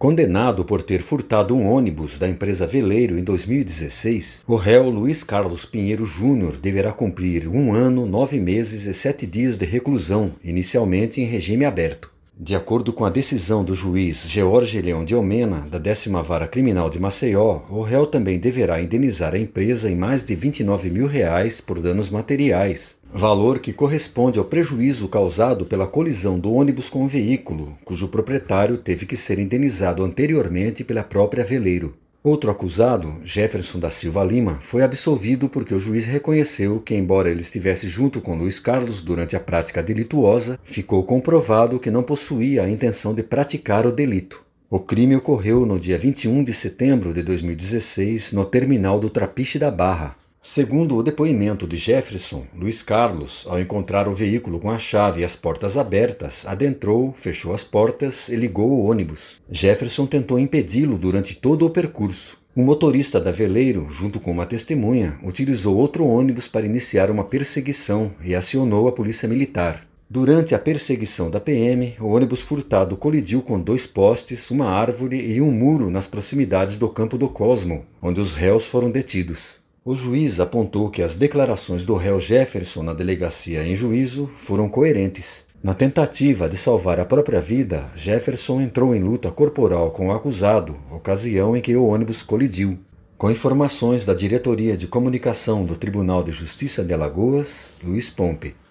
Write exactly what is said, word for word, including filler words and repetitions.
Condenado por ter furtado um ônibus da empresa Veleiro em dois mil e dezesseis, o réu Luiz Carlos Pinheiro Júnior deverá cumprir um ano, nove meses e sete dias de reclusão, inicialmente em regime aberto. De acordo com a decisão do juiz George Leão de Almena, da décima Vara Criminal de Maceió, o réu também deverá indenizar a empresa em mais de vinte e nove mil reais por danos materiais, valor que corresponde ao prejuízo causado pela colisão do ônibus com o veículo, cujo proprietário teve que ser indenizado anteriormente pela própria Veleiro. Outro acusado, Jefferson da Silva Lima, foi absolvido porque o juiz reconheceu que, embora ele estivesse junto com Luiz Carlos durante a prática delituosa, ficou comprovado que não possuía a intenção de praticar o delito. O crime ocorreu no dia vinte e um de setembro de dois mil e dezesseis, no terminal do Trapiche da Barra. Segundo o depoimento de Jefferson, Luiz Carlos, ao encontrar o veículo com a chave e as portas abertas, adentrou, fechou as portas e ligou o ônibus. Jefferson tentou impedi-lo durante todo o percurso. O motorista da Veleiro, junto com uma testemunha, utilizou outro ônibus para iniciar uma perseguição e acionou a polícia militar. Durante a perseguição da P M, o ônibus furtado colidiu com dois postes, uma árvore e um muro nas proximidades do Campo do Cosmo, onde os réus foram detidos. O juiz apontou que as declarações do réu Jefferson na delegacia em juízo foram coerentes. Na tentativa de salvar a própria vida, Jefferson entrou em luta corporal com o acusado, ocasião em que o ônibus colidiu. Com informações da Diretoria de Comunicação do Tribunal de Justiça de Alagoas, Luiz Pompe.